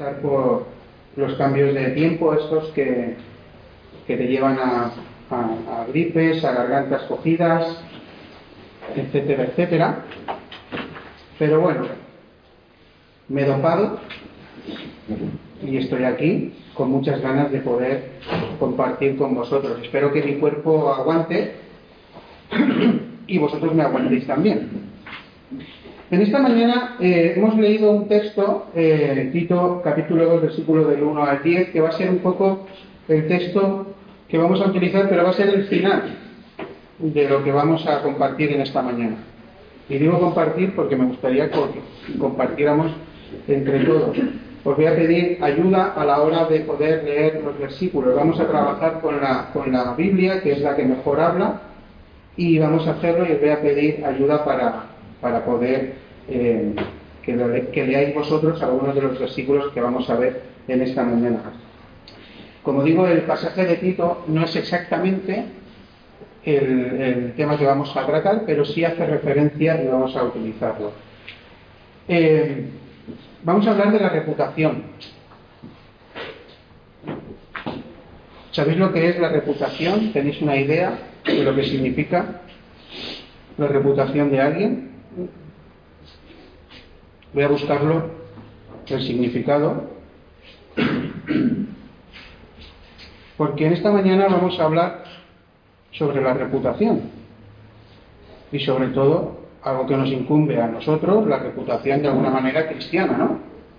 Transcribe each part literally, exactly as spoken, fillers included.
por los cambios de tiempo estos que, que te llevan a, a, a gripes, a gargantas cogidas, etcétera, etcétera. Pero bueno, me he dopado y estoy aquí con muchas ganas de poder compartir con vosotros. Espero que mi cuerpo aguante y vosotros me aguantéis también. En esta mañana eh, hemos leído un texto, eh, Tito capítulo dos, versículo del uno al diez, que va a ser un poco el texto que vamos a utilizar, pero va a ser el final de lo que vamos a compartir en esta mañana. Y digo compartir porque me gustaría que compartiéramos entre todos. Os voy a pedir ayuda a la hora de poder leer los versículos. Vamos a trabajar con la, con la Biblia, que es la que mejor habla, y vamos a hacerlo y os voy a pedir ayuda para, para poder eh, que, le, que leáis vosotros algunos de los versículos que vamos a ver en esta mañana. Como digo, el pasaje de Tito no es exactamente el, el tema que vamos a tratar, pero sí hace referencia y vamos a utilizarlo. Eh, vamos a hablar de la reputación. ¿Sabéis lo que es la reputación? ¿Tenéis una idea de lo que significa la reputación de alguien? Voy a buscarlo, el significado, porque en esta mañana vamos a hablar sobre la reputación y sobre todo algo que nos incumbe a nosotros, la reputación de alguna manera cristiana, ¿no?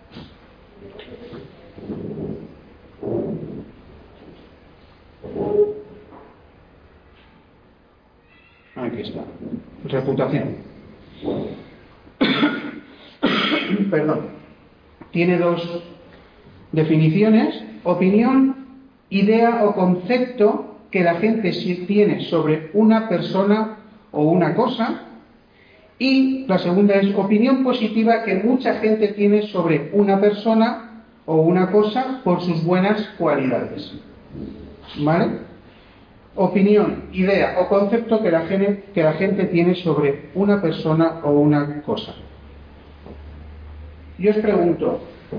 Aquí está. Reputación. Perdón. Tiene dos definiciones: opinión, idea o concepto que la gente tiene sobre una persona o una cosa. Y la segunda es opinión positiva que mucha gente tiene sobre una persona o una cosa por sus buenas cualidades. ¿Vale? Opinión, idea o concepto que la gente, que la gente tiene sobre una persona o una cosa. Yo os pregunto,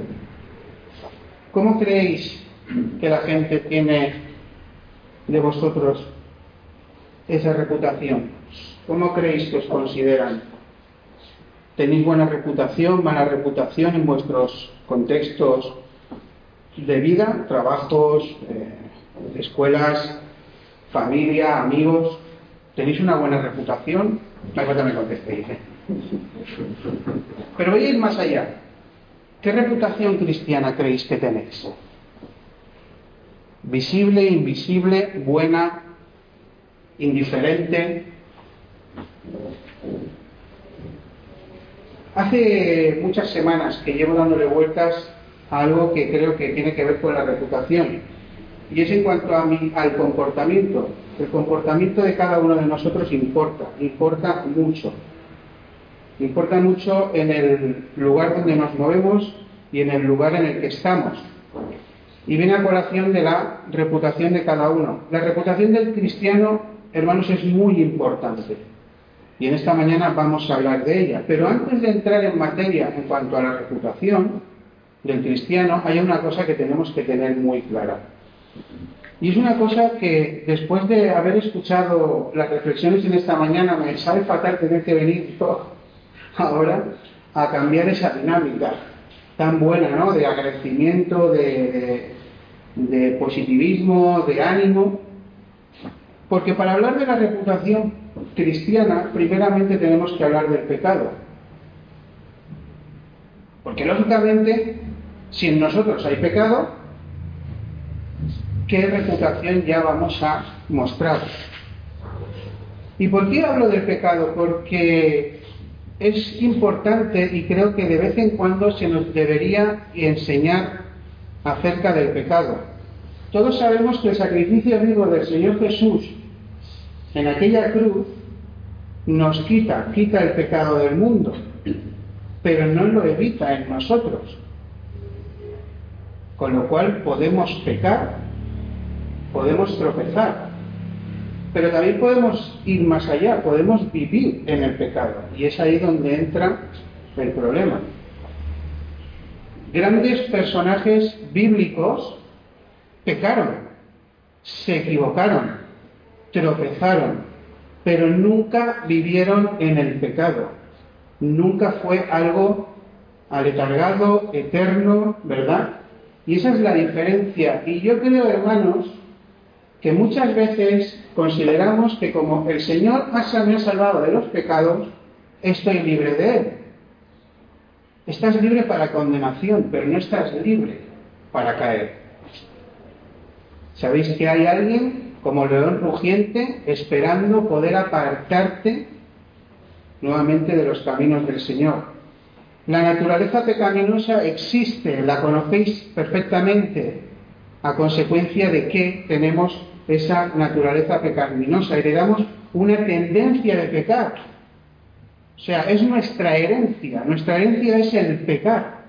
¿cómo creéis que la gente tiene de vosotros esa reputación? ¿Cómo creéis que os consideran? ¿Tenéis buena reputación, mala reputación en vuestros contextos de vida, trabajos, eh, escuelas, familia, amigos? ¿Tenéis una buena reputación? No hace falta me contestéis, ¿eh? Pero voy a ir más allá. ¿Qué reputación cristiana creéis que tenéis? ¿Visible, invisible, buena, indiferente? Hace muchas semanas que llevo dándole vueltas a algo que creo que tiene que ver con la reputación, y es en cuanto a mi, al comportamiento. El comportamiento de cada uno de nosotros importa, importa mucho. Importa mucho en el lugar donde nos movemos y en el lugar en el que estamos. Y viene a colación de la reputación de cada uno. La reputación del cristiano, hermanos, es muy importante. Y en esta mañana vamos a hablar de ella. Pero antes de entrar en materia en cuanto a la reputación del cristiano, hay una cosa que tenemos que tener muy clara. Y es una cosa que, después de haber escuchado las reflexiones en esta mañana, me sabe fatal tener que venir yo ahora a cambiar esa dinámica tan buena, ¿no? De agradecimiento, de, de, de positivismo, de ánimo. Porque para hablar de la reputación cristiana, primeramente tenemos que hablar del pecado. Porque lógicamente, si en nosotros hay pecado, ¿qué reputación ya vamos a mostrar? ¿Y por qué hablo del pecado? Porque es importante y creo que de vez en cuando se nos debería enseñar acerca del pecado. Todos sabemos que el sacrificio vivo del Señor Jesús en aquella cruz nos quita, quita el pecado del mundo, pero no lo evita en nosotros. Con lo cual podemos pecar, podemos tropezar, pero también podemos ir más allá, podemos vivir en el pecado, y es ahí donde entra el problema. grandes personajes bíblicos pecaron, se equivocaron, tropezaron, pero nunca vivieron en el pecado. Nunca fue algo aletargado, eterno, ¿verdad? Y esa es la diferencia. Y yo creo, hermanos, que muchas veces consideramos que como el Señor me ha salvado de los pecados, estoy libre de Él. Estás libre para condenación, pero no estás libre para caer. ¿Sabéis que hay alguien como león rugiente esperando poder apartarte nuevamente de los caminos del Señor? La naturaleza pecaminosa existe, la conocéis perfectamente, a consecuencia de que tenemos esa naturaleza pecaminosa, heredamos una tendencia de pecar. O sea, es nuestra herencia, nuestra herencia es el pecar.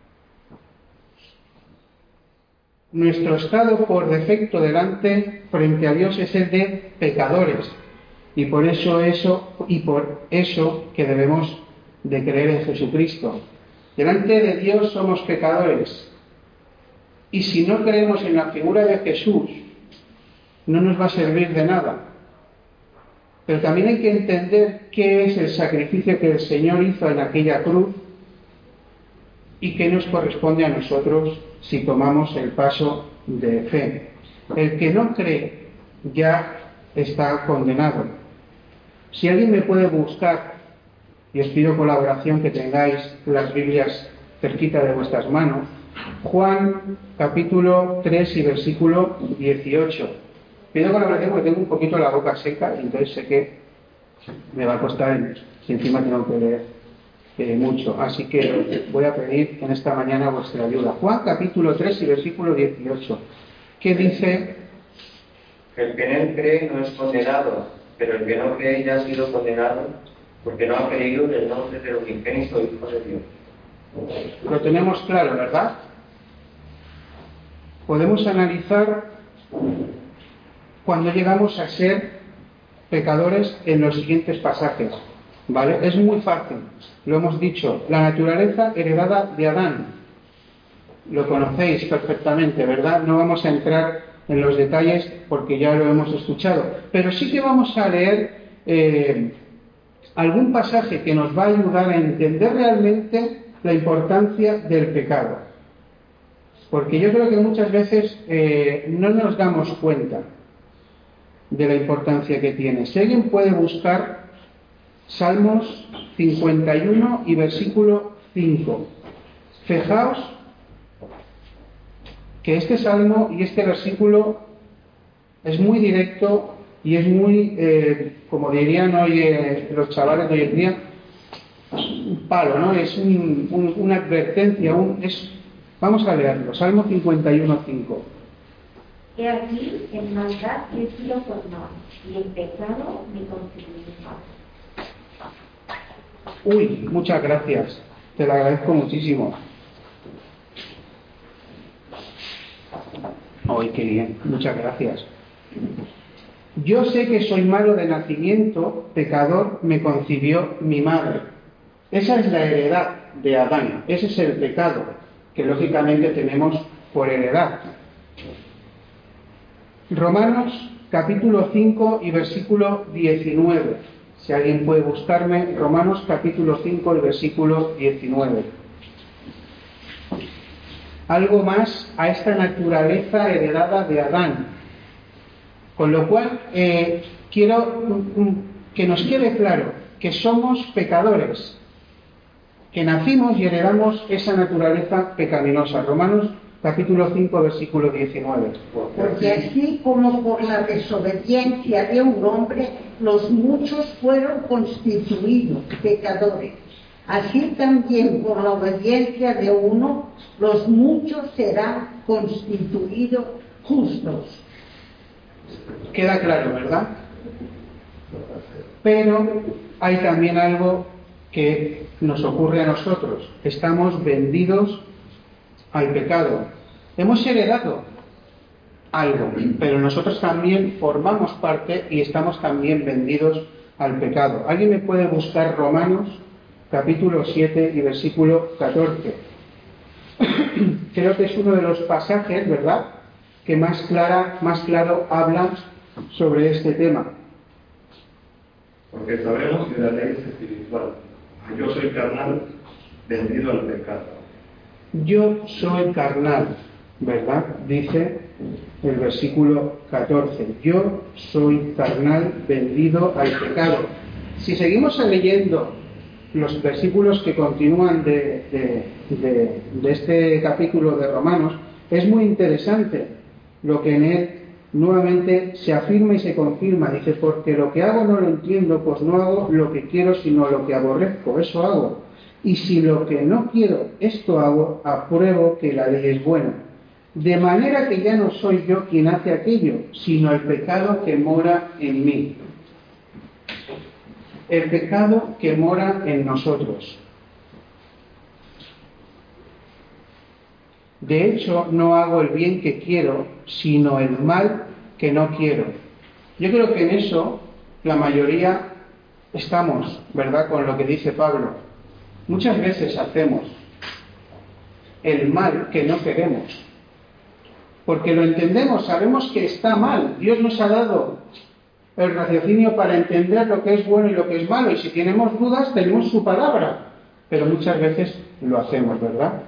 Nuestro estado por defecto delante, frente a Dios, es el de pecadores. Y por eso eso, y por eso que debemos de creer en Jesucristo. Delante de Dios somos pecadores. Y si no creemos en la figura de Jesús, no nos va a servir de nada. Pero también hay que entender qué es el sacrificio que el Señor hizo en aquella cruz y qué nos corresponde a nosotros si tomamos el paso de fe. El que no cree ya está condenado. Si alguien me puede buscar, y os pido colaboración, que tengáis las Biblias cerquita de vuestras manos, Juan capítulo tres y versículo dieciocho. Pido colaboración porque tengo un poquito la boca seca y entonces sé que me va a costar si encima tengo que leer eh, mucho. Así que voy a pedir en esta mañana vuestra ayuda. Juan capítulo tres y versículo dieciocho. ¿Qué dice? El que en él cree no es condenado, pero el que no cree ya ha sido condenado porque no ha creído en el nombre del unigénito Hijo de Dios. Lo tenemos claro, ¿verdad? Podemos analizar cuando llegamos a ser pecadores en los siguientes pasajes, ¿vale? Es muy fácil, lo hemos dicho, la naturaleza heredada de Adán. Lo conocéis perfectamente, ¿verdad? No vamos a entrar en los detalles porque ya lo hemos escuchado, pero sí que vamos a leer eh, algún pasaje que nos va a ayudar a entender realmente la importancia del pecado. Porque yo creo que muchas veces eh, no nos damos cuenta de la importancia que tiene. Si alguien puede buscar Salmos cincuenta y uno y versículo cinco. Fijaos que este salmo y este versículo es muy directo y es muy, eh, como dirían hoy eh, los chavales de hoy en día, un palo, ¿no? Es un, un, una advertencia, un, es, vamos a leerlo, Salmo cincuenta y uno cinco. He aquí, en maldad he sido formado, y en pecado me constituirá. Uy, muchas gracias, te lo agradezco muchísimo. Uy, qué bien, muchas gracias. Yo sé que soy malo de nacimiento, pecador me concibió mi madre. Esa es la heredad de Adán, ese es el pecado que lógicamente tenemos por heredad. Romanos capítulo cinco y versículo diecinueve. Si alguien puede buscarme, Romanos capítulo cinco y versículo diecinueve. Algo más a esta naturaleza heredada de Adán. Con lo cual, eh, quiero que nos quede claro que somos pecadores, que nacimos y heredamos esa naturaleza pecaminosa. Romanos capítulo cinco, versículo diecinueve. Porque así como por la desobediencia de un hombre, los muchos fueron constituidos pecadores, así también por la obediencia de uno, los muchos serán constituidos justos. Queda claro, ¿verdad? Pero hay también algo que nos ocurre a nosotros. Estamos vendidos al pecado. Hemos heredado algo, pero nosotros también formamos parte y estamos también vendidos al pecado. ¿Alguien me puede buscar Romanos capítulo siete y versículo catorce? creo que es uno de los pasajes, ¿verdad?, que más, clara, más claro habla sobre este tema. Porque sabemos que la ley es espiritual. Yo soy carnal, vendido al pecado. Yo soy carnal, ¿verdad? Dice el versículo catorce. Yo soy carnal, vendido al pecado. Si seguimos leyendo los versículos que continúan de, de, de, de este capítulo de Romanos, es muy interesante lo que en él nuevamente se afirma y se confirma. Dice, porque lo que hago no lo entiendo, pues no hago lo que quiero, sino lo que aborrezco, eso hago. Y si lo que no quiero, esto hago, apruebo que la ley es buena. De manera que ya no soy yo quien hace aquello, sino el pecado que mora en mí. El pecado que mora en nosotros. De hecho, no hago el bien que quiero, sino el mal que no quiero. Yo creo que en eso la mayoría estamos, ¿verdad?, con lo que dice Pablo. Muchas veces hacemos el mal que no queremos, porque lo entendemos, sabemos que está mal. Dios nos ha dado el raciocinio para entender lo que es bueno y lo que es malo, y si tenemos dudas tenemos su palabra, pero muchas veces lo hacemos, ¿verdad?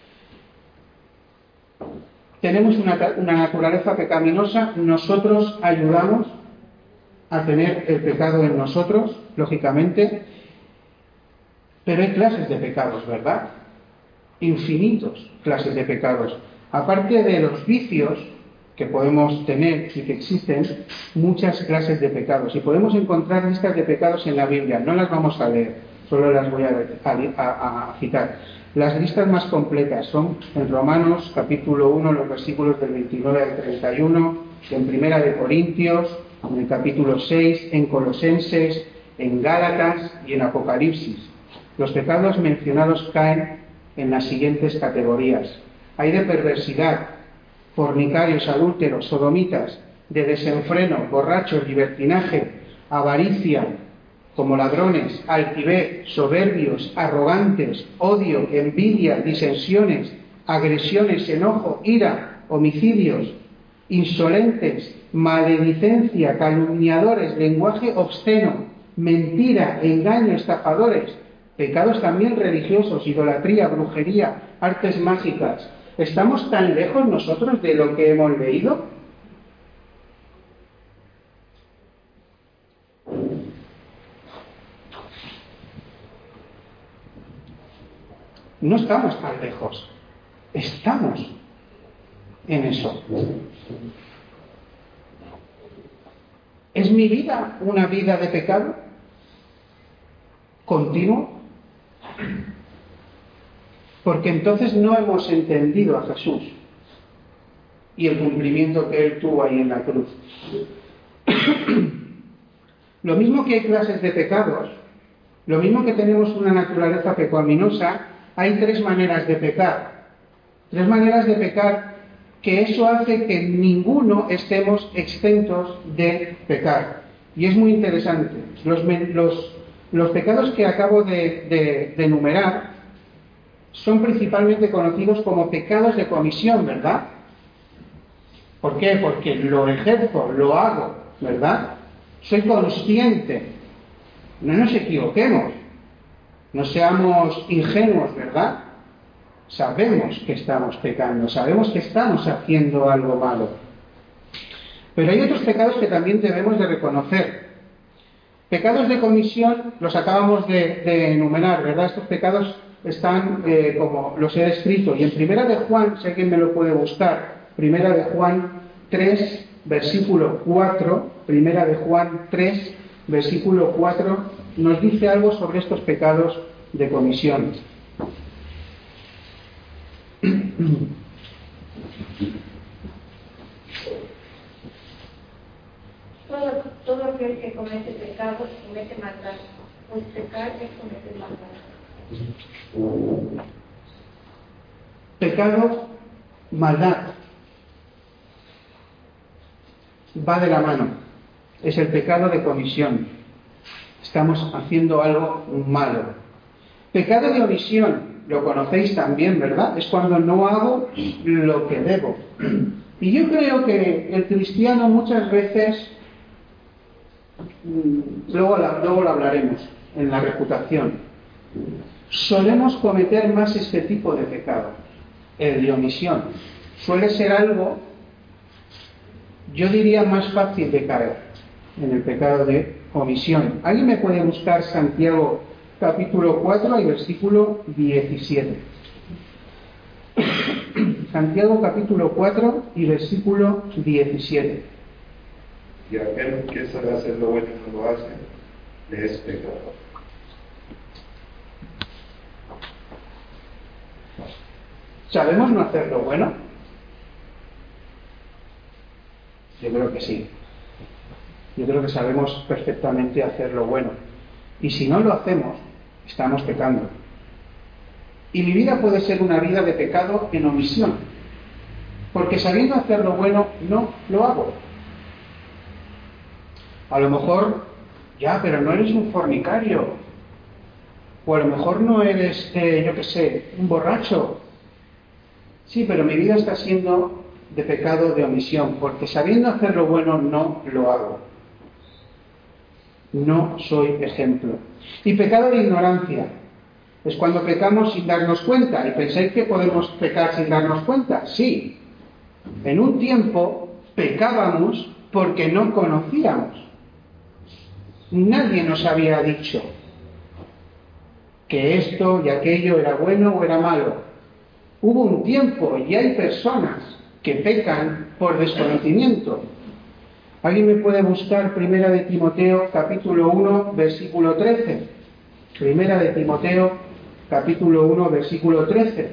Tenemos una, una naturaleza pecaminosa, nosotros ayudamos a tener el pecado en nosotros, lógicamente, pero hay clases de pecados, ¿verdad? Infinitos clases de pecados. Aparte de los vicios que podemos tener y que existen, muchas clases de pecados. Y podemos encontrar listas de pecados en la Biblia. No las vamos a leer, solo las voy a, a, a citar. Las listas más completas son en Romanos capítulo uno, los versículos del veintinueve al treinta y uno, en Primera de Corintios, en el capítulo seis, en Colosenses, en Gálatas y en Apocalipsis. Los pecados mencionados caen en las siguientes categorías. Hay de perversidad, fornicarios, adúlteros, sodomitas, de desenfreno, borrachos, libertinaje, avaricia, como ladrones, altivez, soberbios, arrogantes, odio, envidia, disensiones, agresiones, enojo, ira, homicidios, insolentes, maledicencia, calumniadores, lenguaje obsceno, mentira, engaño, estafadores, pecados también religiosos, idolatría, brujería, artes mágicas. ¿Estamos tan lejos nosotros de lo que hemos leído? No estamos tan lejos. Estamos en eso. ¿Es mi vida una vida de pecado continuo? Porque entonces no hemos entendido a Jesús y el cumplimiento que Él tuvo ahí en la cruz. Lo mismo que hay clases de pecados, lo mismo que tenemos una naturaleza pecaminosa, hay tres maneras de pecar. Tres maneras de pecar que eso hace que ninguno estemos exentos de pecar. Y es muy interesante. Los, los, los pecados que acabo de, de, de enumerar son principalmente conocidos como pecados de comisión, ¿verdad? ¿Por qué? Porque lo ejerzo, lo hago, ¿verdad? Soy consciente. No nos equivoquemos. No seamos ingenuos, ¿verdad? Sabemos que estamos pecando, sabemos que estamos haciendo algo malo. Pero hay otros pecados que también debemos de reconocer. Pecados de comisión los acabamos de, de enumerar, ¿verdad? Estos pecados están eh, como los he descrito. Y en Primera de Juan, si alguien me lo puede buscar, Primera de Juan tres, versículo cuatro, Primera de Juan tres, versículo cuatro, nos dice algo sobre estos pecados de comisión. Todo, todo aquel que comete pecado comete maldad, pues pecar es cometer maldad. Pecado, maldad, va de la mano. Es el pecado de comisión. Estamos haciendo algo malo. Pecado de omisión. lo conocéis también, ¿verdad? Es cuando no hago lo que debo. Y yo creo que el cristiano muchas veces, luego, la, luego lo hablaremos en la reputación, solemos cometer más este tipo de pecado, el de omisión. Suele ser algo, yo diría, más fácil de caer en el pecado de omisión. ¿Alguien me puede buscar Santiago capítulo cuatro y versículo diecisiete? Santiago capítulo cuatro y versículo diecisiete. Y aquel que sabe hacer lo bueno y no lo hace, le es pecador. ¿Sabemos no hacer lo bueno? Yo creo que sí. Yo creo que sabemos perfectamente hacer lo bueno. Y si no lo hacemos, estamos pecando. Y mi vida puede ser una vida de pecado en omisión. Porque sabiendo hacer lo bueno, no lo hago. A lo mejor, ya, pero no eres un fornicario. O a lo mejor no eres, eh, yo qué sé, un borracho. Sí, pero mi vida está siendo de pecado de omisión. Porque sabiendo hacer lo bueno, no lo hago. No soy ejemplo. Y pecado de ignorancia es cuando pecamos sin darnos cuenta. ¿Y pensáis que podemos pecar sin darnos cuenta? Sí. En un tiempo pecábamos porque no conocíamos. Nadie nos había dicho que esto y aquello era bueno o era malo. Hubo un tiempo y hay personas que pecan por desconocimiento. ¿Alguien me puede buscar Primera de Timoteo, capítulo uno, versículo trece? Primera de Timoteo, capítulo uno, versículo trece.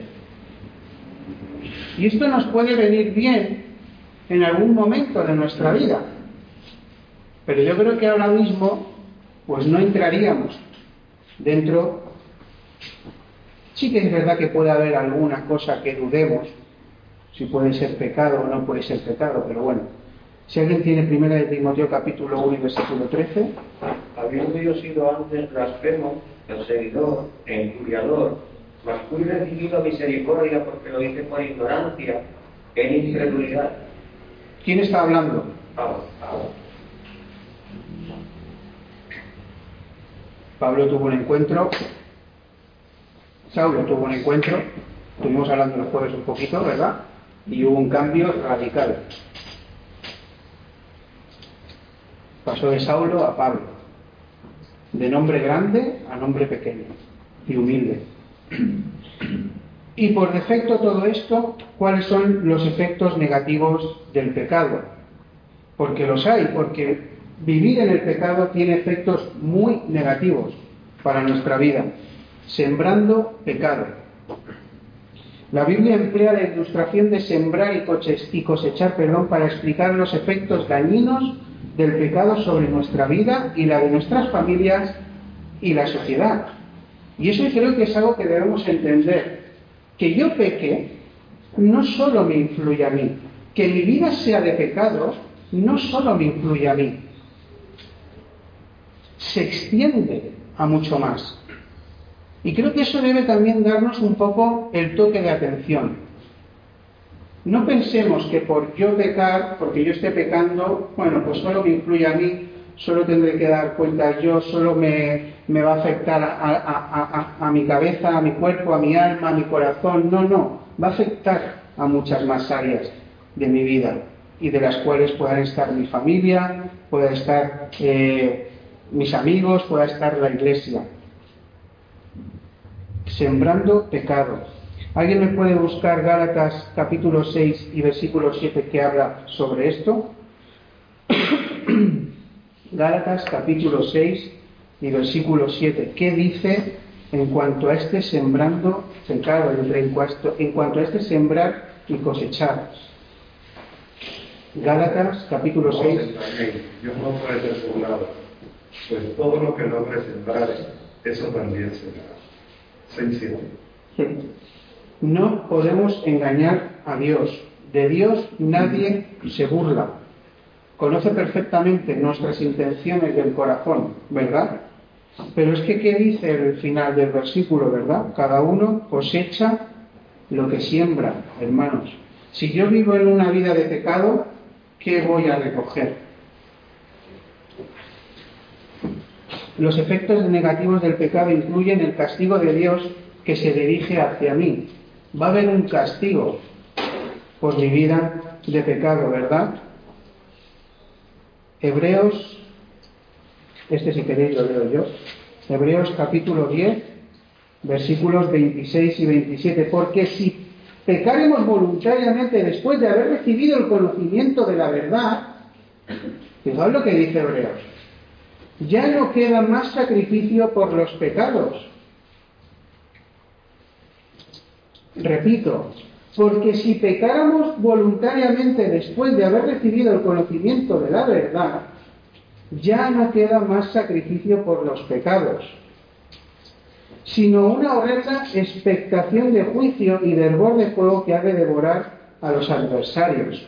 Y esto nos puede venir bien en algún momento de nuestra vida. Pero yo creo que ahora mismo, pues no entraríamos dentro. Sí que es verdad que puede haber alguna cosa que dudemos, si puede ser pecado o no puede ser pecado, pero bueno. Si alguien tiene Primera de Timoteo capítulo uno y versículo trece. Habiendo yo sido antes blasfemo, perseguidor e injuriador, mas fui recibido misericordia porque lo hice por ignorancia, en incredulidad. ¿Quién está hablando? Pablo. Pablo tuvo un encuentro, Saulo tuvo un encuentro, estuvimos hablando los jueves un poquito, ¿verdad? Y hubo un cambio radical. Pasó de Saulo a Pablo, de nombre grande a nombre pequeño y humilde. Y por defecto todo esto, ¿cuáles son los efectos negativos del pecado? Porque los hay, porque vivir en el pecado tiene efectos muy negativos para nuestra vida. Sembrando pecado. La Biblia emplea la ilustración de sembrar y cosechar, perdón, para explicar los efectos dañinos del pecado sobre nuestra vida y la de nuestras familias y la sociedad. Y eso creo que es algo que debemos entender. Que yo peque no solo me influye a mí. Que mi vida sea de pecado no solo me influye a mí. Se extiende a mucho más. Y creo que eso debe también darnos un poco el toque de atención. No pensemos que por yo pecar, porque yo esté pecando, bueno, pues solo me influye a mí, solo tendré que dar cuenta yo, solo me, me va a afectar a, a, a, a, a mi cabeza, a mi cuerpo, a mi alma, a mi corazón. No, no, va a afectar a muchas más áreas de mi vida y de las cuales puedan estar mi familia, pueda estar eh, mis amigos, pueda estar la iglesia. Sembrando pecado. ¿Alguien me puede buscar Gálatas capítulo seis y versículo siete que habla sobre esto? Gálatas capítulo seis y versículo siete. ¿Qué dice en cuanto a este sembrando pecado? En cuanto a este sembrar y cosechar. Gálatas capítulo seis. Dios no puede ser burlado, pues todo lo que el hombre sembrare, eso también será. seis siete. No podemos engañar a Dios. De Dios nadie se burla. Conoce perfectamente nuestras intenciones del corazón, ¿verdad? Pero es que, ¿qué dice el final del versículo, verdad? Cada uno cosecha lo que siembra, hermanos. Si yo vivo en una vida de pecado, ¿qué voy a recoger? Los efectos negativos del pecado incluyen el castigo de Dios que se dirige hacia mí. Va a haber un castigo por mi vida de pecado, ¿verdad? Hebreos, este si queréis lo leo yo, Hebreos capítulo diez, versículos veintiséis y veintisiete, porque si pecaremos voluntariamente después de haber recibido el conocimiento de la verdad, fijaos lo que dice Hebreos, ya no queda más sacrificio por los pecados. Repito, porque si pecáramos voluntariamente después de haber recibido el conocimiento de la verdad, ya no queda más sacrificio por los pecados, sino una horrenda expectación de juicio y de hervor de fuego que ha de devorar a los adversarios.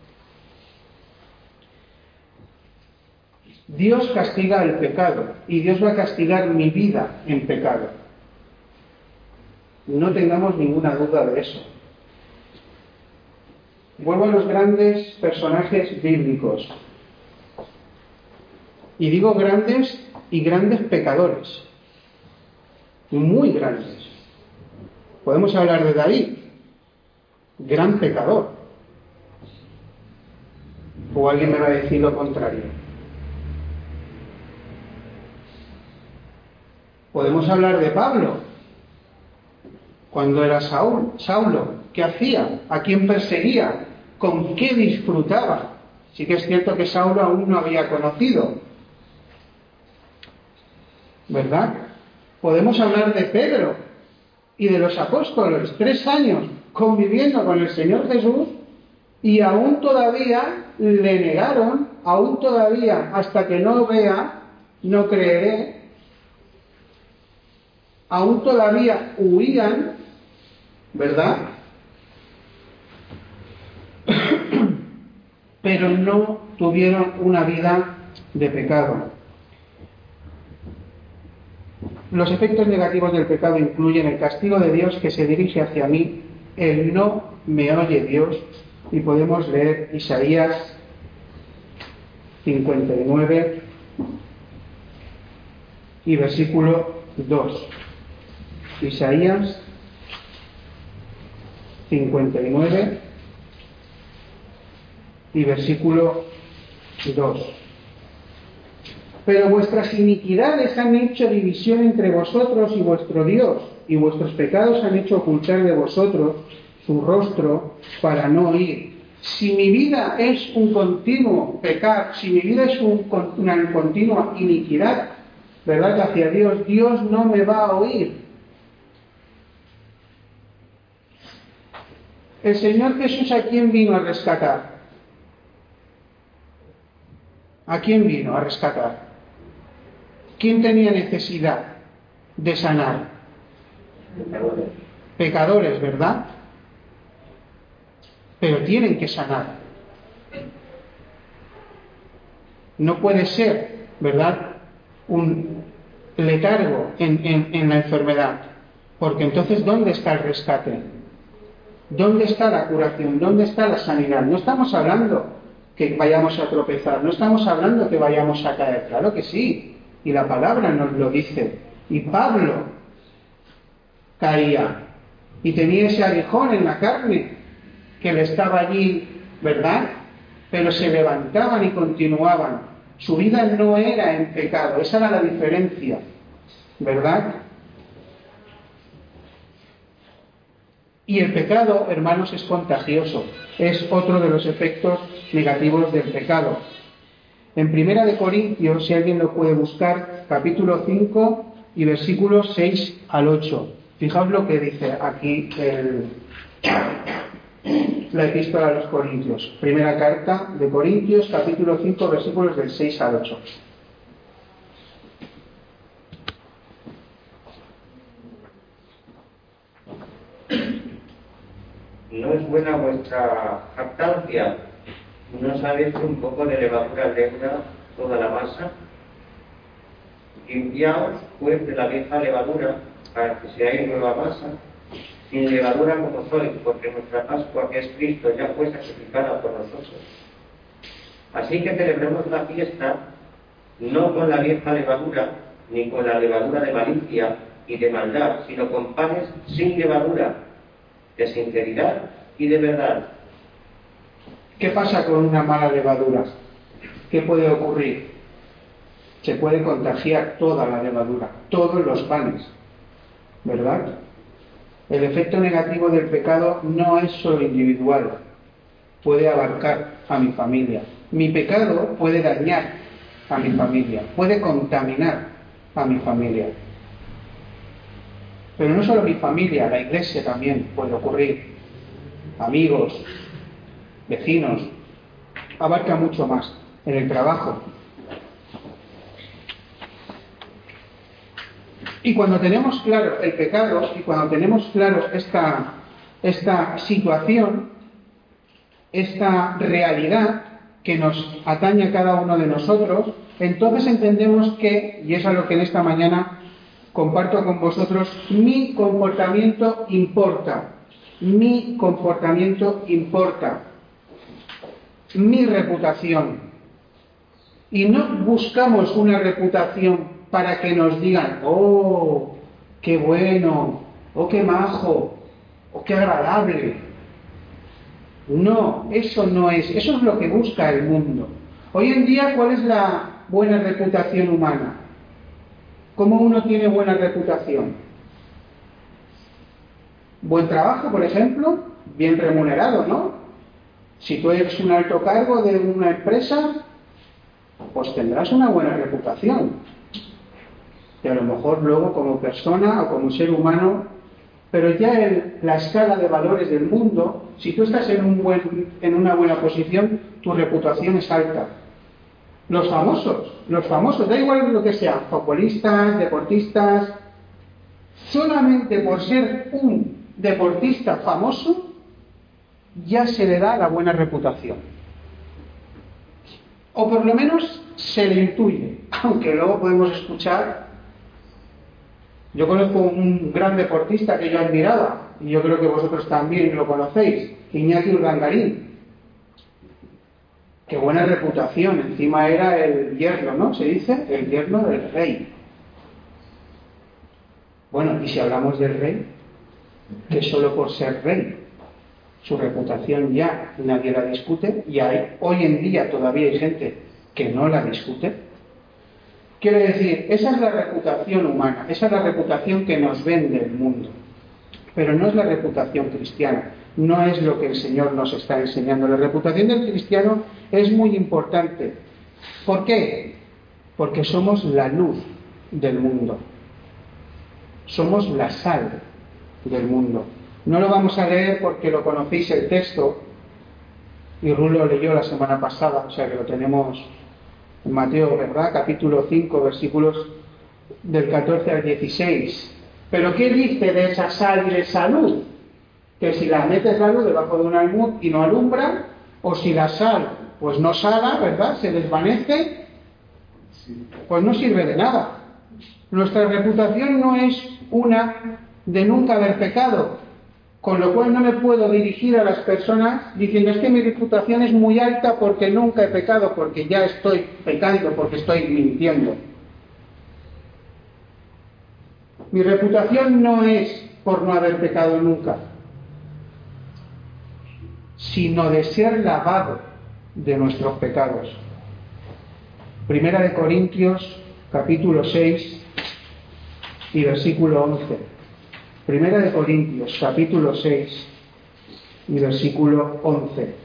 Dios castiga el pecado y Dios va a castigar mi vida en pecado. No tengamos ninguna duda de eso. Vuelvo a los grandes personajes bíblicos. Y digo grandes y grandes pecadores. Muy grandes. Podemos hablar de David, gran pecador. ¿O alguien me va a decir lo contrario? Podemos hablar de Pablo, cuando era Saúl, Saulo, ¿qué hacía? ¿A quién perseguía? ¿Con qué disfrutaba? Sí que es cierto que Saulo aún no había conocido, ¿verdad? Podemos hablar de Pedro y de los apóstoles, tres años conviviendo con el Señor Jesús y aún todavía le negaron, aún todavía hasta que no vea, no creeré, aún todavía huían, ¿verdad? Pero no tuvieron una vida de pecado. Los efectos negativos del pecado incluyen el castigo de Dios que se dirige hacia mí, el no me oye Dios, y podemos leer Isaías cincuenta y nueve y versículo dos. Isaías cincuenta y nueve y versículo dos. Pero vuestras iniquidades han hecho división entre vosotros y vuestro Dios, y vuestros pecados han hecho ocultar de vosotros su rostro para no oír. Si mi vida es un continuo pecar, si mi vida es un, una continua iniquidad, ¿verdad?, hacia Dios, Dios no me va a oír. El Señor Jesús, ¿a quién vino a rescatar? ¿A quién vino a rescatar? ¿Quién tenía necesidad de sanar? Pecadores. Pecadores, ¿verdad? Pero tienen que sanar. No puede ser, ¿verdad?, un letargo en, en, en la enfermedad. Porque entonces, ¿dónde está el rescate? ¿Dónde está la curación? ¿Dónde está la sanidad? No estamos hablando que vayamos a tropezar, no estamos hablando que vayamos a caer. Claro que sí, y la palabra nos lo dice. Y Pablo caía y tenía ese aguijón en la carne que le estaba allí, ¿verdad? Pero se levantaban y continuaban. Su vida no era en pecado, esa era la diferencia, ¿verdad? Y el pecado, hermanos, es contagioso. Es otro de los efectos negativos del pecado. En Primera de Corintios, si alguien lo puede buscar, capítulo cinco y versículos seis al ocho. Fijaos lo que dice aquí el, la epístola a los Corintios. Primera carta de Corintios, capítulo cinco, versículos del seis al ocho. ¿No es buena vuestra jactancia? ¿No sabéis que un poco de levadura leuda toda la masa? limpiaos pues de la vieja levadura, para que seáis nueva masa, sin levadura como sois, porque nuestra Pascua, que es Cristo, ya fue sacrificada por nosotros. Así que celebremos la fiesta no con la vieja levadura, ni con la levadura de malicia y de maldad, sino con panes sin levadura, de sinceridad y de verdad. ¿Qué pasa con una mala levadura? ¿Qué puede ocurrir? Se puede contagiar toda la levadura, todos los panes, ¿verdad? El efecto negativo del pecado no es solo individual, puede abarcar a mi familia. Mi pecado puede dañar a mi familia, puede contaminar a mi familia. Pero no solo mi familia, la iglesia también puede ocurrir, amigos, vecinos, abarca mucho más, en el trabajo. Y cuando tenemos claro el pecado y cuando tenemos claro esta, esta situación, esta realidad que nos atañe a cada uno de nosotros, entonces entendemos que, y es a lo que en esta mañana comparto con vosotros, mi comportamiento importa, mi comportamiento importa, mi reputación. Y no buscamos una reputación para que nos digan, oh, qué bueno, oh, qué majo, oh, qué agradable. No, eso no es, eso es lo que busca el mundo. Hoy en día, ¿cuál es la buena reputación humana? ¿Cómo uno tiene buena reputación? Buen trabajo, por ejemplo, bien remunerado, ¿no? Si tú eres un alto cargo de una empresa, pues tendrás una buena reputación. Y a lo mejor luego como persona o como ser humano, pero ya en la escala de valores del mundo, si tú estás en, un buen, en una buena posición, tu reputación es alta. Los famosos, los famosos, da igual lo que sean, futbolistas, deportistas, solamente por ser un deportista famoso, ya se le da la buena reputación. O por lo menos se le intuye, aunque luego podemos escuchar. Yo conozco un gran deportista que yo admiraba, y yo creo que vosotros también lo conocéis, Iñaki Urdangarín. Qué buena reputación, encima era el yerno, ¿no? Se dice, el yerno del rey. Bueno, y si hablamos del rey, que solo por ser rey, su reputación ya nadie la discute, y hay, hoy en día todavía hay gente que no la discute. Quiere decir, esa es la reputación humana, esa es la reputación que nos vende el mundo, pero no es la reputación cristiana, no es lo que el Señor nos está enseñando. La reputación del cristiano es muy importante. ¿Por qué? Porque somos la luz del mundo, somos la sal del mundo. No lo vamos a leer porque lo conocéis el texto, y Rulo lo leyó la semana pasada, o sea que lo tenemos en Mateo, ¿verdad? Capítulo cinco, versículos del catorce al dieciséis. Pero ¿qué dice de esa sal y de esa luz? Que si la metes la luz debajo de un almud y no alumbra, o si la sal pues no sala, ¿verdad? Se desvanece, pues no sirve de nada. Nuestra reputación no es una de nunca haber pecado, con lo cual no me puedo dirigir a las personas diciendo es que mi reputación es muy alta porque nunca he pecado, porque ya estoy pecando, porque estoy mintiendo. Mi reputación no es por no haber pecado nunca, sino de ser lavado de nuestros pecados. Primera de Corintios, capítulo seis y versículo once. Primera de Corintios, capítulo seis y versículo once.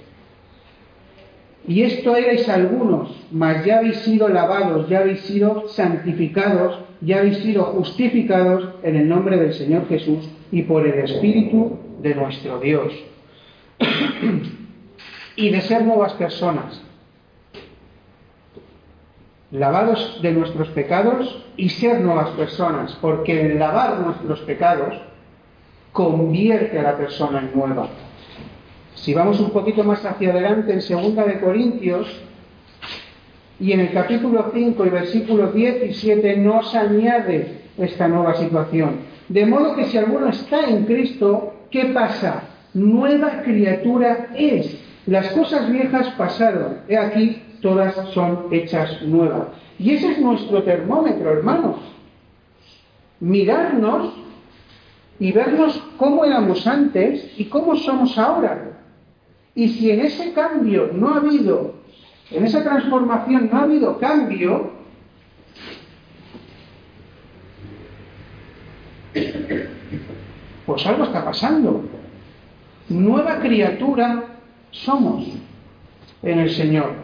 Y esto erais algunos, mas ya habéis sido lavados, ya habéis sido santificados, ya habéis sido justificados en el nombre del Señor Jesús y por el Espíritu de nuestro Dios. Y de ser nuevas personas, lavados de nuestros pecados y ser nuevas personas, porque el lavar nuestros pecados convierte a la persona en nueva. Si vamos un poquito más hacia adelante, en segunda de Corintios, Y en el capítulo cinco y versículos diecisiete nos añade esta nueva situación. De modo que si alguno está en Cristo, ¿qué pasa? Nueva criatura es. Las cosas viejas pasaron. He aquí, todas son hechas nuevas. Y ese es nuestro termómetro, hermanos. Mirarnos y vernos cómo éramos antes y cómo somos ahora. Y si en ese cambio no ha habido, en esa transformación no ha habido cambio, pues algo está pasando. Nueva criatura somos en el Señor.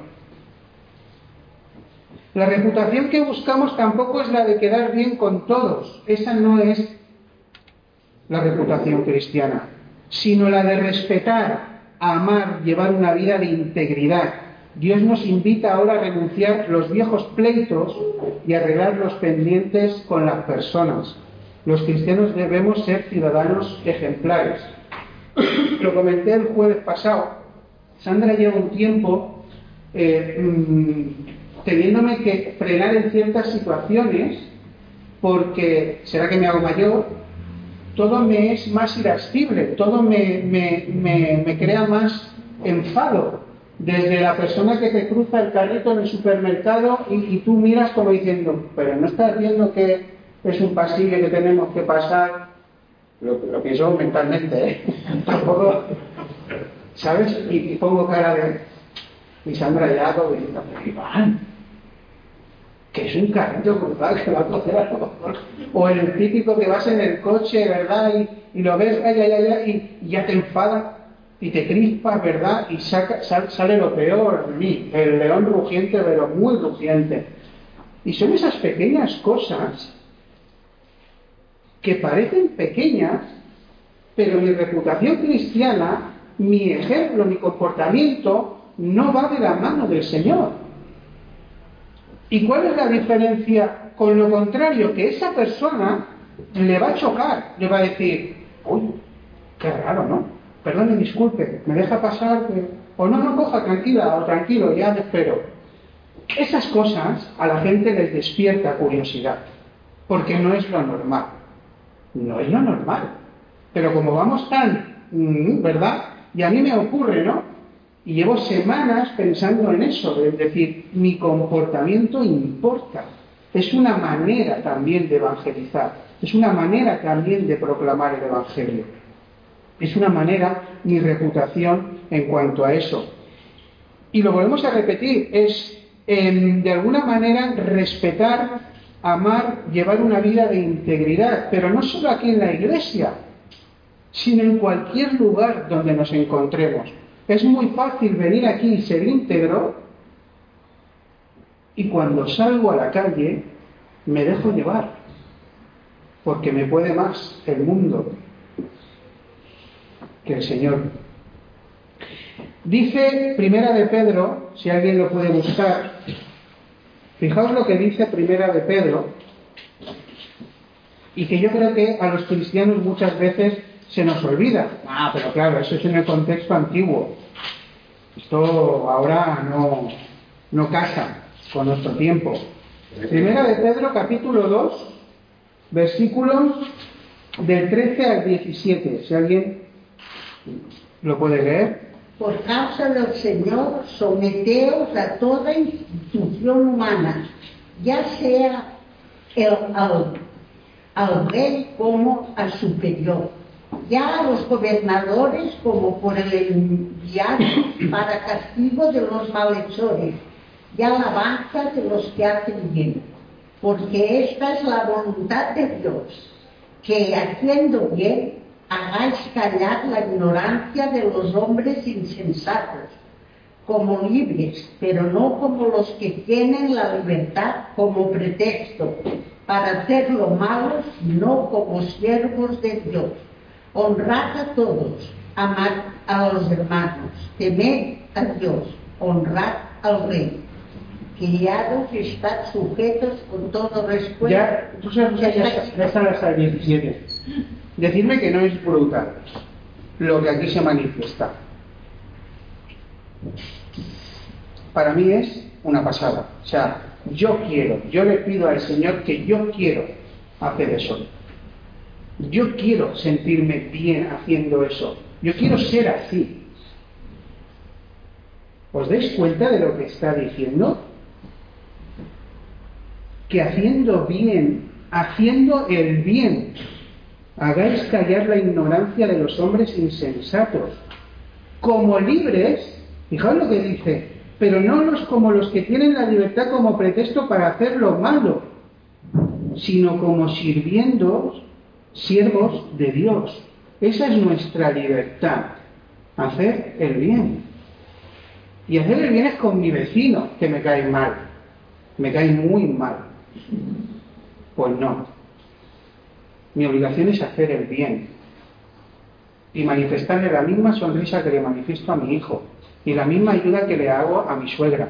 La reputación que buscamos tampoco es la de quedar bien con todos. Esa no es la reputación cristiana, sino la de respetar, amar, llevar una vida de integridad. Dios nos invita ahora a renunciar los viejos pleitos y arreglar los pendientes con las personas. Los cristianos debemos ser ciudadanos ejemplares. Lo comenté el jueves pasado. Sandra lleva un tiempo eh, mmm, teniéndome que frenar en ciertas situaciones porque, será que me hago mayor, todo me es más irascible, todo me, me, me, me crea más enfado. Desde la persona que te cruza el carrito en el supermercado y, y tú miras como diciendo, pero no estás viendo que es un pasillo que tenemos que pasar. Lo, lo pienso mentalmente, ¿eh? Tampoco, ¿sabes? Y, y pongo cara de... Y Sandra ya hago diciendo, Iván, que es un carrito cruzado que va a coger a lo mejor. O el típico que vas en el coche, ¿verdad? Y, y lo ves, ay, ay, ay, ay, y ya te enfada y te crispas, ¿verdad? Y saca, sal, sale lo peor de mí, el león rugiente, pero muy rugiente. Y son esas pequeñas cosas que parecen pequeñas, pero mi reputación cristiana, mi ejemplo, mi comportamiento, no va de la mano del Señor. ¿Y cuál es la diferencia con lo contrario? Que esa persona le va a chocar, le va a decir, uy, qué raro, ¿no? Perdone, disculpe, ¿me deja pasar? O no, no, coja, tranquila, o tranquilo, ya me espero. Esas cosas a la gente les despierta curiosidad, porque no es lo normal. No es lo normal. Pero como vamos tan, ¿verdad? Y a mí me ocurre, ¿no? Y llevo semanas pensando en eso, es decir, mi comportamiento importa. Es una manera también de evangelizar, es una manera también de proclamar el Evangelio. Es una manera, mi reputación en cuanto a eso. Y lo volvemos a repetir, es eh, de alguna manera respetar, amar, llevar una vida de integridad, pero no solo aquí en la iglesia, sino en cualquier lugar donde nos encontremos. Es muy fácil venir aquí y ser íntegro, y cuando salgo a la calle me dejo llevar, porque me puede más el mundo que el Señor. Dice Primera de Pedro, si alguien lo puede buscar, fijaos lo que dice Primera de Pedro, y que yo creo que a los cristianos muchas veces se nos olvida. Ah, pero claro, eso es en el contexto antiguo. Esto ahora no, no casa con nuestro tiempo. Primera de Pedro, capítulo dos, versículos del trece al diecisiete. Si alguien lo puede leer. Por causa del Señor, someteos a toda institución humana, ya sea el, al, al rey como al superior, ya a los gobernadores como por el enviado para castigo de los malhechores y alabanza de los que hacen bien, porque esta es la voluntad de Dios, que haciendo bien hagáis callar la ignorancia de los hombres insensatos, como libres, pero no como los que tienen la libertad como pretexto para hacer lo malo, sino como siervos de Dios. Honrad a todos, amad a los hermanos, temed a Dios, honrad al rey. Criados, estad sujetos con todo respeto. Ya, tú sabes, ya, ya, ya están hasta el diecisiete. Decidme que no es brutal lo que aquí se manifiesta. para mí es una pasada. O sea, yo quiero, yo le pido al Señor que yo quiero hacer eso. Yo quiero sentirme bien haciendo eso. Yo quiero ser así. ¿Os dais cuenta de lo que está diciendo? Que haciendo bien, haciendo el bien, hagáis callar la ignorancia de los hombres insensatos. Como libres, fijaos lo que dice, pero no los como los que tienen la libertad como pretexto para hacer lo malo, sino como sirviendo, siervos de Dios. Esa es nuestra libertad, hacer el bien. Y hacer el bien es con mi vecino, que me cae mal, me cae muy mal. Pues no. Mi obligación es hacer el bien y manifestarle la misma sonrisa que le manifiesto a mi hijo y la misma ayuda que le hago a mi suegra.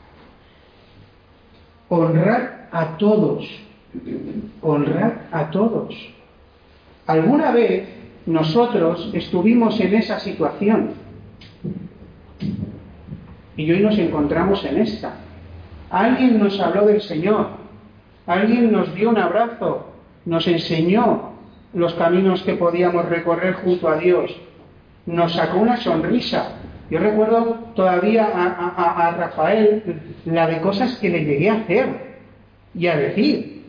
Honrar a todos, honrar a todos. Alguna vez nosotros estuvimos en esa situación y hoy nos encontramos en esta. Alguien nos habló del Señor, alguien nos dio un abrazo, nos enseñó los caminos que podíamos recorrer junto a Dios, nos sacó una sonrisa. Yo recuerdo todavía a, a, a Rafael la de cosas que le llegué a hacer y a decir.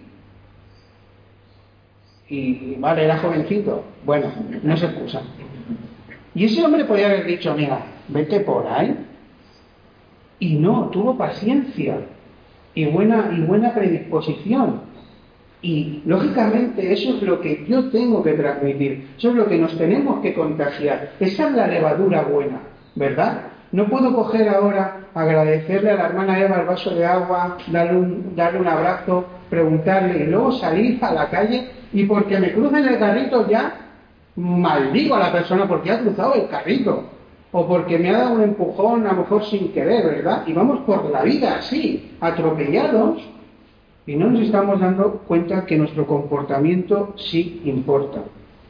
Y vale, era jovencito. Bueno, no se excusa. Y ese hombre podía haber dicho, mira, vete por ahí. Y no, tuvo paciencia y buena, y buena predisposición. Y lógicamente eso es lo que yo tengo que transmitir, eso es lo que nos tenemos que contagiar. Esa es la levadura buena, ¿verdad? No puedo coger ahora, agradecerle a la hermana Eva el vaso de agua, darle un, darle un abrazo, preguntarle y luego salir a la calle y porque me crucen el carrito ya maldigo a la persona porque ha cruzado el carrito o porque me ha dado un empujón a lo mejor sin querer, ¿verdad? Y vamos por la vida así, atropellados. Y no nos estamos dando cuenta que nuestro comportamiento sí importa.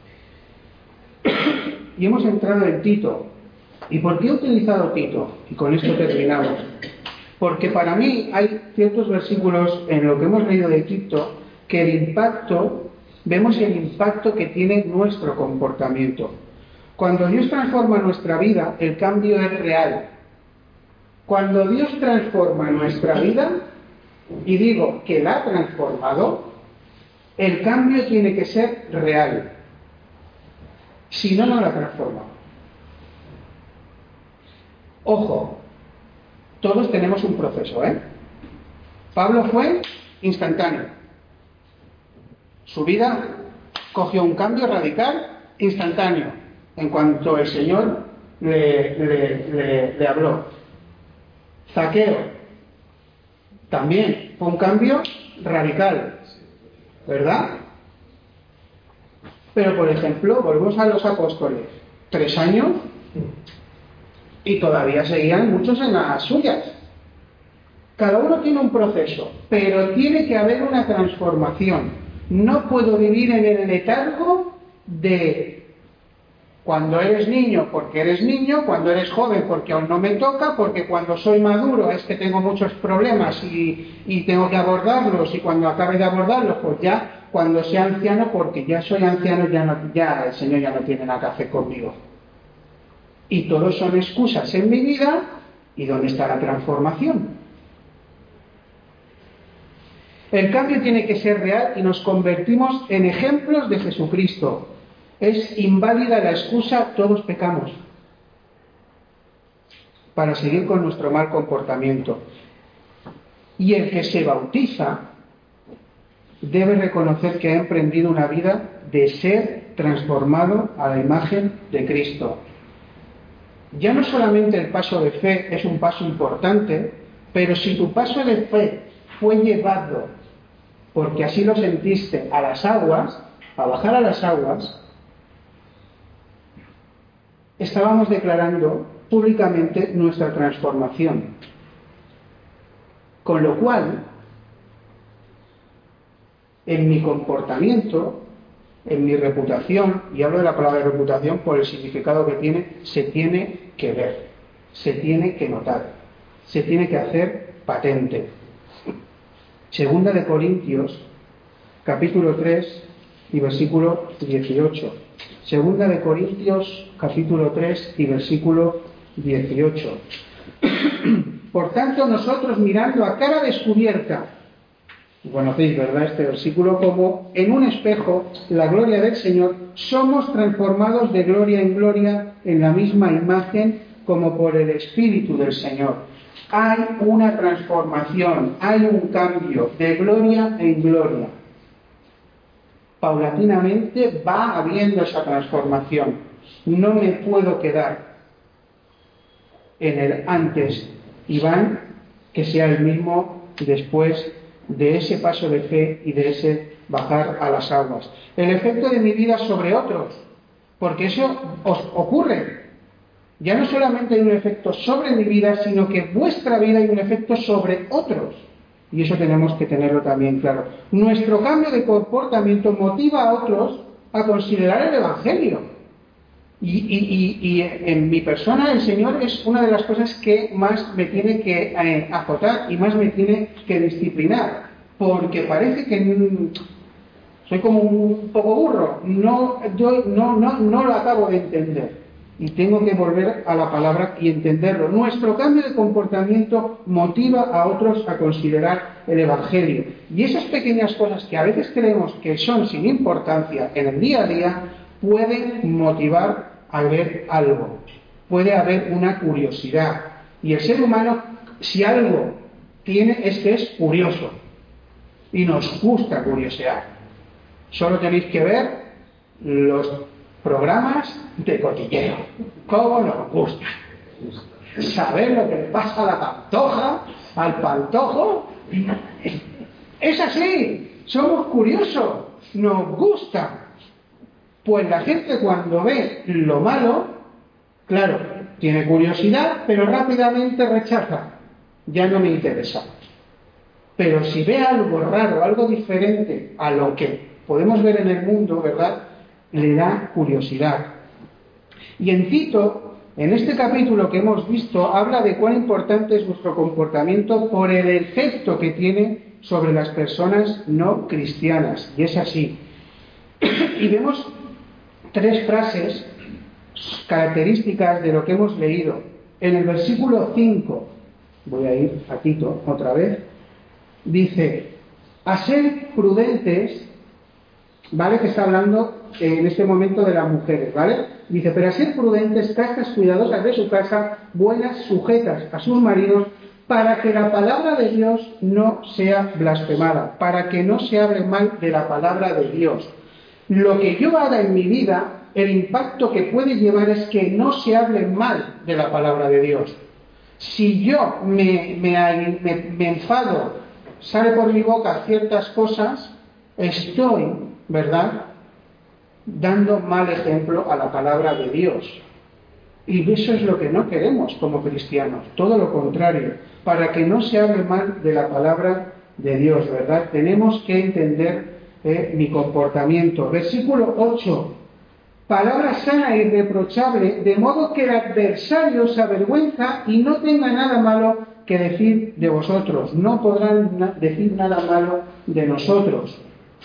Y hemos entrado en Tito. ¿Y por qué he utilizado Tito? Y con esto terminamos. Porque para mí hay ciertos versículos en lo que hemos leído de Tito que el impacto, vemos el impacto que tiene nuestro comportamiento. Cuando Dios transforma nuestra vida, el cambio es real. Cuando Dios transforma nuestra vida, y digo que la ha transformado, el cambio tiene que ser real. Si no, no la transforma. Ojo, todos tenemos un proceso, ¿eh? Pablo fue instantáneo. Su vida cogió un cambio radical instantáneo en cuanto el Señor le, le, le, le habló. Zaqueo también fue un cambio radical, ¿verdad? Pero, por ejemplo, volvemos a los apóstoles. Tres años y todavía seguían muchos en las suyas. Cada uno tiene un proceso, pero tiene que haber una transformación. No puedo vivir en el letargo de cuando eres niño porque eres niño, cuando eres joven porque aún no me toca, porque cuando soy maduro es que tengo muchos problemas y, y tengo que abordarlos, y cuando acabe de abordarlos, pues ya cuando sea anciano, porque ya soy anciano, ya, no, ya el Señor ya no tiene nada que hacer conmigo. Y todos son excusas en mi vida. ¿Y dónde está la transformación? El cambio tiene que ser real y nos convertimos en ejemplos de Jesucristo. Es inválida la excusa, todos pecamos, para seguir con nuestro mal comportamiento. Y el que se bautiza debe reconocer que ha emprendido una vida de ser transformado a la imagen de Cristo. Ya no solamente el paso de fe es un paso importante, pero si tu paso de fe fue llevado, porque así lo sentiste, a las aguas, a bajar a las aguas, estábamos declarando públicamente nuestra transformación. Con lo cual, en mi comportamiento, en mi reputación, y hablo de la palabra reputación por el significado que tiene, se tiene que ver, se tiene que notar, se tiene que hacer patente. Segunda de Corintios, capítulo tres y versículo dieciocho. Segunda de Corintios, capítulo tres y versículo dieciocho. Por tanto, nosotros mirando a cara descubierta, conocéis, ¿verdad?, este versículo, como en un espejo la gloria del Señor, somos transformados de gloria en gloria en la misma imagen como por el Espíritu del Señor. Hay una transformación, hay un cambio de gloria en gloria. Paulatinamente va habiendo esa transformación. No me puedo quedar en el antes Iván, que sea el mismo después de ese paso de fe y de ese bajar a las aguas. El efecto de mi vida sobre otros, porque eso os ocurre. Ya no solamente hay un efecto sobre mi vida, sino que vuestra vida hay un efecto sobre otros. Y eso tenemos que tenerlo también claro. Nuestro cambio de comportamiento motiva a otros a considerar el Evangelio. Y, y, y, y en mi persona el Señor es una de las cosas que más me tiene que eh, azotar y más me tiene que disciplinar. Porque parece que mm, soy como un poco burro. No, yo, no, no, no lo acabo de entender. Y tengo que volver a la palabra y entenderlo. Nuestro cambio de comportamiento motiva a otros a considerar el Evangelio. Y esas pequeñas cosas que a veces creemos que son sin importancia en el día a día, pueden motivar a ver algo. Puede haber una curiosidad. Y el ser humano, si algo tiene, es que es curioso. Y nos gusta curiosear. Solo tenéis que ver los programas de cotilleo. ¿Cómo nos gusta? Saber lo que le pasa a la pantoja, al pantojo. Es así, somos curiosos, nos gusta. Pues la gente cuando ve lo malo, claro, tiene curiosidad, pero rápidamente rechaza. Ya no me interesa. Pero si ve algo raro, algo diferente a lo que podemos ver en el mundo, ¿verdad?, le da curiosidad. Y en Tito, en este capítulo que hemos visto, habla de cuán importante es nuestro comportamiento por el efecto que tiene sobre las personas no cristianas. Y es así. Y vemos tres frases características de lo que hemos leído. En el versículo cinco, voy a ir a Tito otra vez, dice, a ser prudentes, ¿vale?, que está hablando en este momento de las mujeres, ¿vale? Dice, pero a ser prudentes, castas, cuidadosas de su casa, buenas, sujetas a sus maridos, para que la palabra de Dios no sea blasfemada, para que no se hable mal de la palabra de Dios. Lo que yo haga en mi vida, el impacto que puede llevar es que no se hable mal de la palabra de Dios. Si yo me, me, me, me enfado, sale por mi boca ciertas cosas, estoy, ¿verdad?, dando mal ejemplo a la palabra de Dios. Y eso es lo que no queremos como cristianos, todo lo contrario, para que no se hable mal de la palabra de Dios, ¿verdad? Tenemos que entender eh, mi comportamiento. Versículo ocho, palabra sana e irreprochable, de modo que el adversario se avergüenza y no tenga nada malo que decir de vosotros, no podrán na- decir nada malo de nosotros.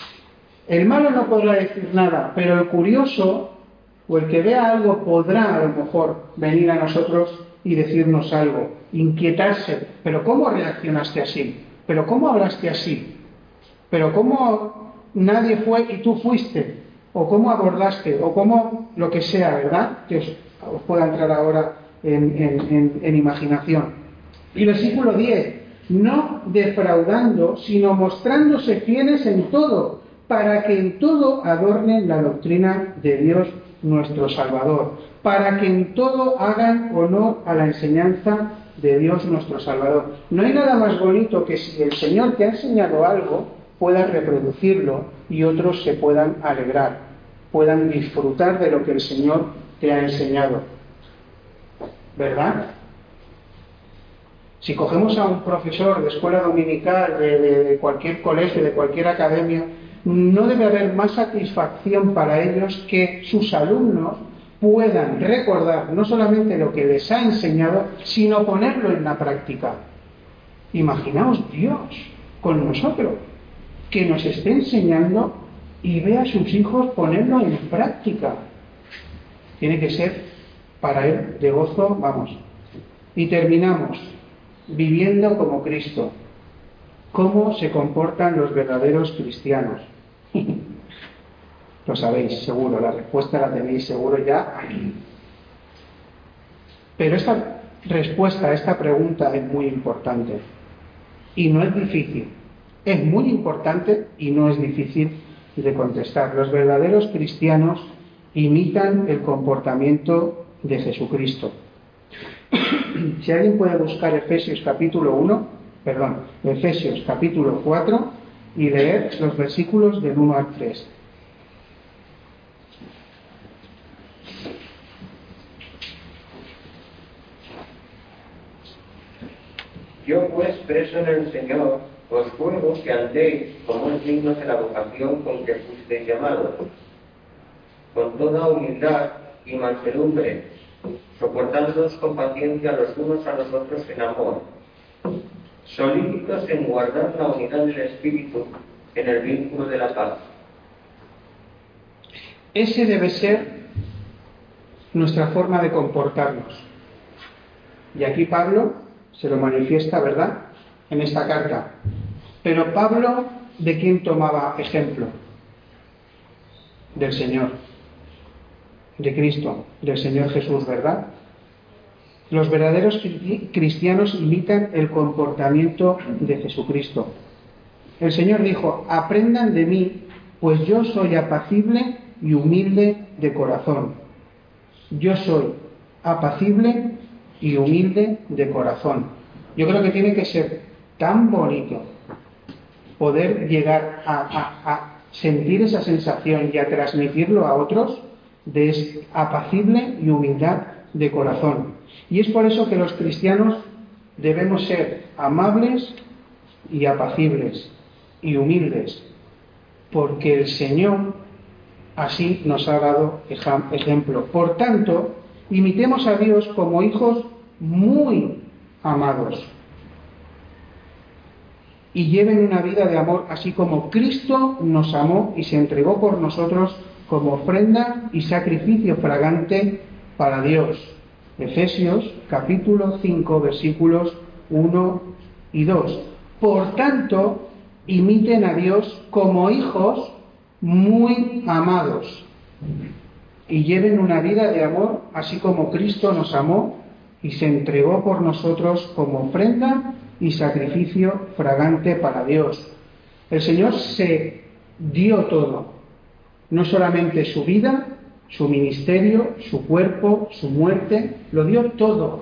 El malo no podrá decir nada, pero el curioso o el que vea algo podrá a lo mejor venir a nosotros y decirnos algo, inquietarse. ¿Pero cómo reaccionaste así? ¿Pero cómo hablaste así? ¿Pero cómo nadie fue y tú fuiste? ¿O cómo abordaste? ¿O cómo lo que sea, verdad? Que os, os pueda entrar ahora en, en, en, en imaginación. Y versículo diez, no defraudando, sino mostrándose fieles en todo, para que en todo adornen la doctrina de Dios nuestro Salvador, para que en todo hagan honor a la enseñanza de Dios nuestro Salvador. No hay nada más bonito que si el Señor te ha enseñado algo, puedas reproducirlo y otros se puedan alegrar, puedan disfrutar de lo que el Señor te ha enseñado. ¿Verdad? Si cogemos a un profesor de escuela dominical, de, de, de cualquier colegio, de cualquier academia, no debe haber más satisfacción para ellos que sus alumnos puedan recordar no solamente lo que les ha enseñado, sino ponerlo en la práctica. Imaginaos Dios con nosotros, que nos esté enseñando y ve a sus hijos ponerlo en práctica. Tiene que ser para él de gozo, vamos. Y terminamos viviendo como Cristo. ¿Cómo se comportan los verdaderos cristianos? Lo sabéis, seguro, la respuesta la tenéis seguro ya aquí. Pero esta respuesta a esta pregunta es muy importante. Y no es difícil. Es muy importante y no es difícil de contestar. Los verdaderos cristianos imitan el comportamiento de Jesucristo. Si alguien puede buscar Efesios capítulo uno, perdón, Efesios capítulo cuatro y leer los versículos del uno al tres. Yo pues, preso en el Señor, os ruego que andéis como es digno de la vocación con que fuisteis llamados, con toda humildad y mansedumbre, soportándoos con paciencia los unos a los otros en amor, solícitos en guardar la unidad del Espíritu en el vínculo de la paz. Ese debe ser nuestra forma de comportarnos. Y aquí Pablo se lo manifiesta, ¿verdad?, en esta carta. Pero Pablo, ¿de quién tomaba ejemplo? Del Señor, de Cristo, del Señor Jesús, ¿verdad? Los verdaderos cristianos imitan el comportamiento de Jesucristo. El Señor dijo: aprendan de mí, pues yo soy apacible y humilde de corazón. Yo soy apacible y humilde de corazón. Yo creo que tiene que ser tan bonito poder llegar a, a, a sentir esa sensación y a transmitirlo a otros de apacible y humildad de corazón. Y es por eso que los cristianos debemos ser amables y apacibles y humildes, porque el Señor así nos ha dado ejemplo. Por tanto, imitemos a Dios como hijos muy amados y lleven una vida de amor, así como Cristo nos amó y se entregó por nosotros como ofrenda y sacrificio fragante para Dios. Efesios capítulo cinco versículos uno y dos. Por tanto, imiten a Dios como hijos muy amados y lleven una vida de amor, así como Cristo nos amó y se entregó por nosotros como ofrenda y sacrificio fragante para Dios. El Señor se dio todo, no solamente su vida, su ministerio, su cuerpo, su muerte, lo dio todo.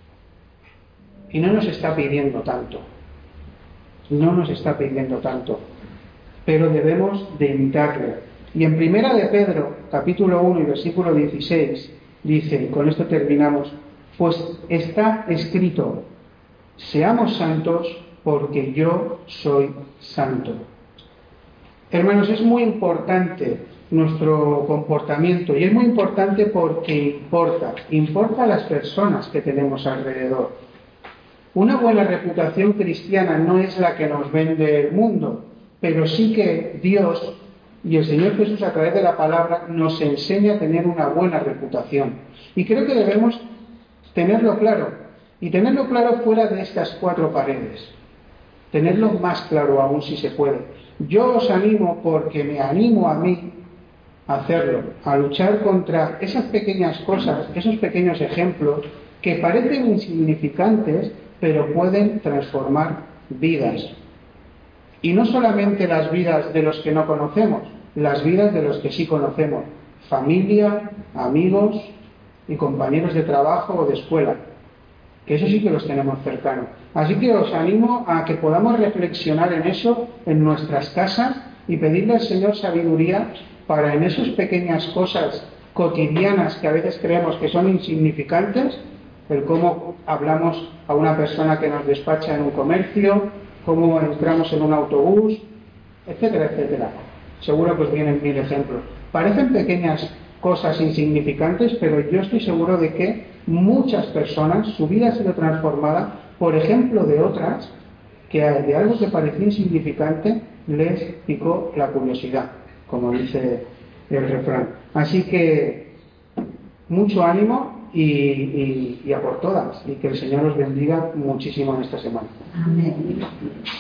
Y no nos está pidiendo tanto, no nos está pidiendo tanto, pero debemos de imitarle. Y en primera de Pedro, capítulo uno y versículo dieciséis, dice, y con esto terminamos: pues está escrito, seamos santos porque yo soy santo. Hermanos, es muy importante nuestro comportamiento, y es muy importante porque importa, importa a las personas que tenemos alrededor. Una buena reputación cristiana no es la que nos vende el mundo, pero sí que Dios y el Señor Jesús, a través de la palabra, nos enseña a tener una buena reputación. Y creo que debemos tenerlo claro, y tenerlo claro fuera de estas cuatro paredes. Tenerlo más claro aún si se puede. Yo os animo, porque me animo a mí a hacerlo, a luchar contra esas pequeñas cosas, esos pequeños ejemplos que parecen insignificantes, pero pueden transformar vidas. Y no solamente las vidas de los que no conocemos, las vidas de los que sí conocemos, familia, amigos y compañeros de trabajo o de escuela, que eso sí que los tenemos cercanos. Así que os animo a que podamos reflexionar en eso en nuestras casas y pedirle al Señor sabiduría para en esas pequeñas cosas cotidianas que a veces creemos que son insignificantes, el cómo hablamos a una persona que nos despacha en un comercio, cómo entramos en un autobús, etcétera, etcétera. Seguro que os vienen mil ejemplos. Parecen pequeñas cosas insignificantes, pero yo estoy seguro de que muchas personas, su vida ha sido transformada por ejemplo de otras, que de algo que parecía insignificante les picó la curiosidad, como dice el refrán. Así que mucho ánimo y, y, y a por todas, y que el Señor os bendiga muchísimo en esta semana. Amén.